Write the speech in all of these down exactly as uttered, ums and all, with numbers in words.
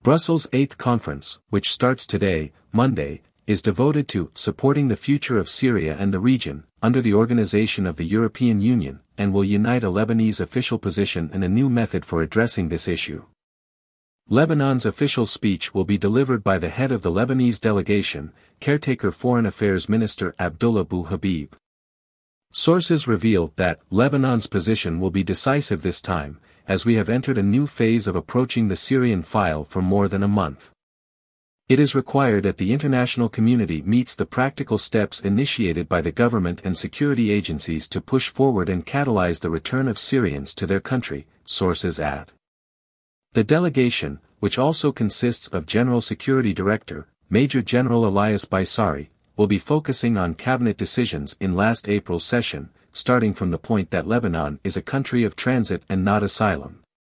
Brussels' eighth Conference, which starts today, Monday, is devoted to supporting the future of Syria and the region, under the Organization of the European Union, and will unite a Lebanese official position and a new method for addressing this issue. Lebanon's official speech will be delivered by the head of the Lebanese delegation, caretaker Foreign Affairs Minister Abdullah Bou Habib. Sources reveal that Lebanon's position will be decisive this time, as we have entered a new phase of approaching the Syrian file for more than a month. It is required that the international community meets the practical steps initiated by the government and security agencies to push forward and catalyze the return of Syrians to their country, sources add. The delegation, which also consists of General Security Director, Major General Elias Baisari, will be focusing on cabinet decisions in last April's session, starting from the point that Lebanon is a country of transit and not asylum.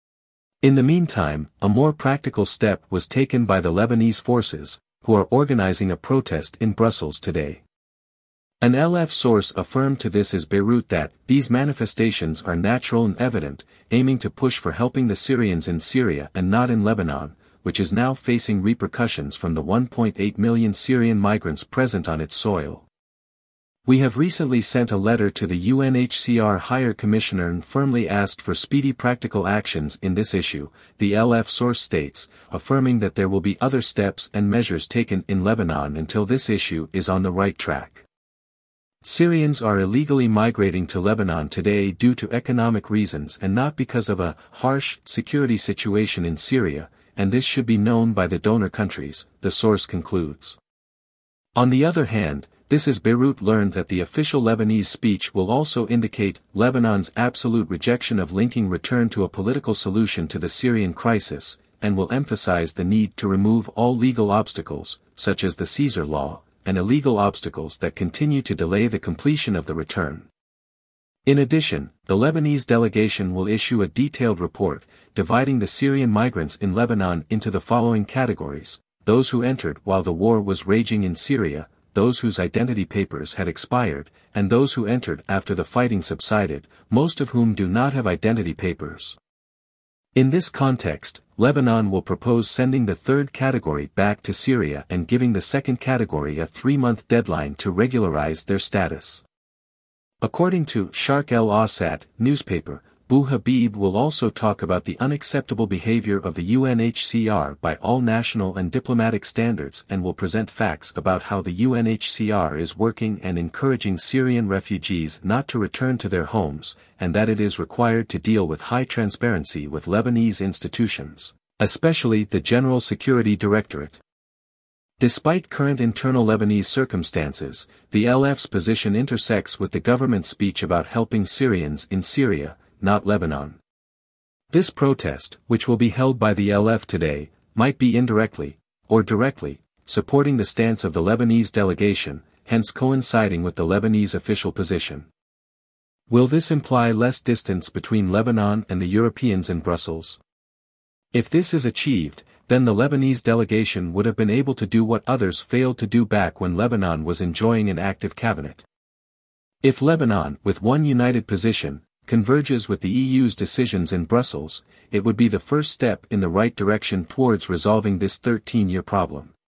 In the meantime, a more practical step was taken by the Lebanese forces, who are organizing a protest in Brussels today. An L F source affirmed to This Is Beirut that these manifestations are natural and evident, aiming to push for helping the Syrians in Syria and not in Lebanon, which is now facing repercussions from the one point eight million Syrian migrants present on its soil. We have recently sent a letter to the U N H C R Higher Commissioner and firmly asked for speedy practical actions in this issue, the L F source states, affirming that there will be other steps and measures taken in Lebanon until this issue is on the right track. Syrians are illegally migrating to Lebanon today due to economic reasons and not because of a harsh security situation in Syria, and this should be known by the donor countries, the source concludes. On the other hand, This Is Beirut learned that the official Lebanese speech will also indicate Lebanon's absolute rejection of linking return to a political solution to the Syrian crisis, and will emphasize the need to remove all legal obstacles, such as the Caesar Law, and illegal obstacles that continue to delay the completion of the return. In addition, the Lebanese delegation will issue a detailed report, dividing the Syrian migrants in Lebanon into the following categories: those who entered while the war was raging in Syria, those whose identity papers had expired, and those who entered after the fighting subsided, most of whom do not have identity papers. In this context, Lebanon will propose sending the third category back to Syria and giving the second category a three-month deadline to regularize their status. According to Sharq el-Awsat newspaper, Bou Habib will also talk about the unacceptable behavior of the U N H C R by all national and diplomatic standards and will present facts about how the U N H C R is working and encouraging Syrian refugees not to return to their homes, and that it is required to deal with high transparency with Lebanese institutions, especially the General Security Directorate. Despite current internal Lebanese circumstances, the L F's position intersects with the government's speech about helping Syrians in Syria, not Lebanon. This protest, which will be held by the L F today, might be indirectly, or directly, supporting the stance of the Lebanese delegation, hence coinciding with the Lebanese official position. Will this imply less distance between Lebanon and the Europeans in Brussels? If this is achieved, then the Lebanese delegation would have been able to do what others failed to do back when Lebanon was enjoying an active cabinet. If Lebanon, with one united position, converges with the E U's decisions in Brussels, it would be the first step in the right direction towards resolving this thirteen-year problem.